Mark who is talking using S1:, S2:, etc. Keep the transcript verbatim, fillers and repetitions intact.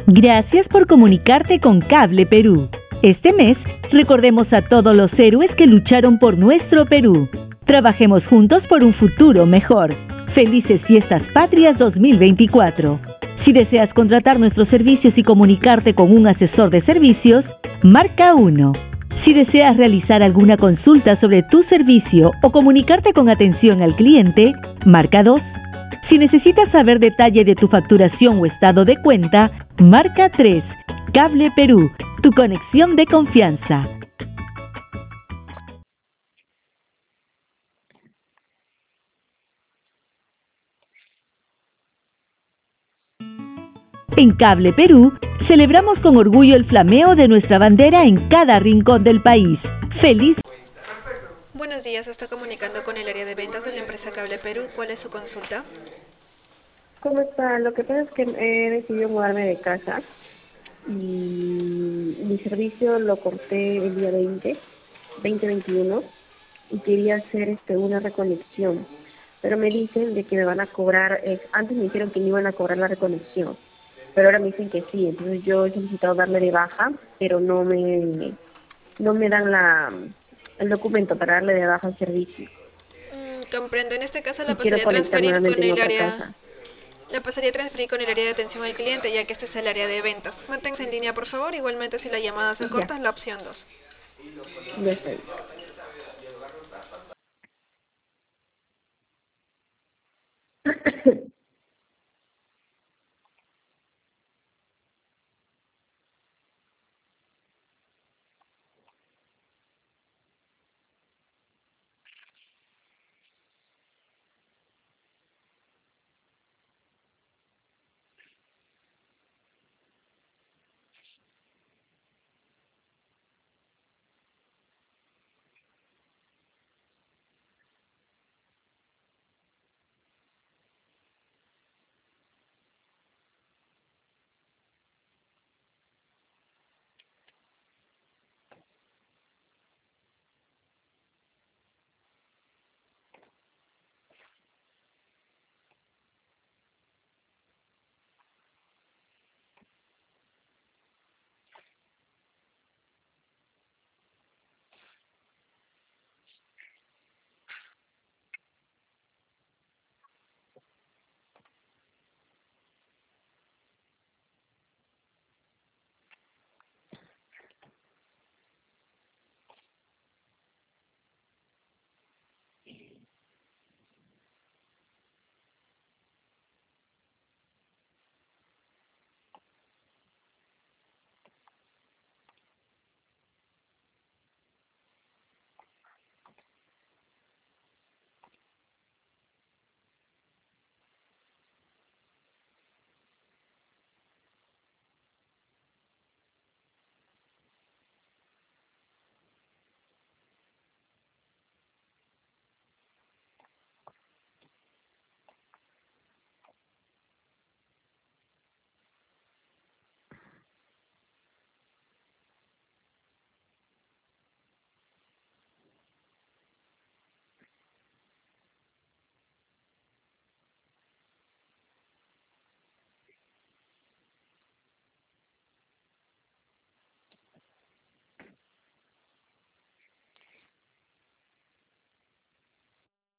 S1: Gracias por comunicarte con Cable Perú. Este mes, recordemos a todos los héroes que lucharon por nuestro Perú. Trabajemos juntos por un futuro mejor. Felices Fiestas Patrias dos mil veinticuatro. Si deseas contratar nuestros servicios y comunicarte con un asesor de servicios, marca uno. Si deseas realizar alguna consulta sobre tu servicio o comunicarte con atención al cliente, marca dos. Si necesitas saber detalle de tu facturación o estado de cuenta, marca tres. Cable Perú, tu conexión de confianza. En Cable Perú, celebramos con orgullo el flameo de nuestra bandera en cada rincón del país. ¡Feliz!
S2: Buenos días, se está comunicando con el área de ventas de la empresa Cable Perú. ¿Cuál es su consulta?
S3: ¿Cómo está? Lo que pasa es que he decidido mudarme de casa y mi servicio lo corté el día veinte, veinte veintiuno, y quería hacer este una reconexión, pero me dicen de que me van a cobrar, eh, antes me dijeron que me iban a cobrar la reconexión, pero ahora me dicen que sí. Entonces yo he solicitado darle de baja, pero no me no me dan la el documento para darle de baja el servicio
S2: Mm, comprendo. En este caso
S3: y
S2: la
S3: quiero
S2: pasaría a
S3: conectar
S2: transferir con
S3: nuevamente en
S2: el
S3: otra
S2: área...
S3: casa.
S2: La pasaría a transferir con el área de atención al cliente, ya que este es el área de ventas. Manténgase en línea, por favor. Igualmente, si la llamada se
S3: Ya,
S2: corta, es la opción dos.
S3: ya estoy.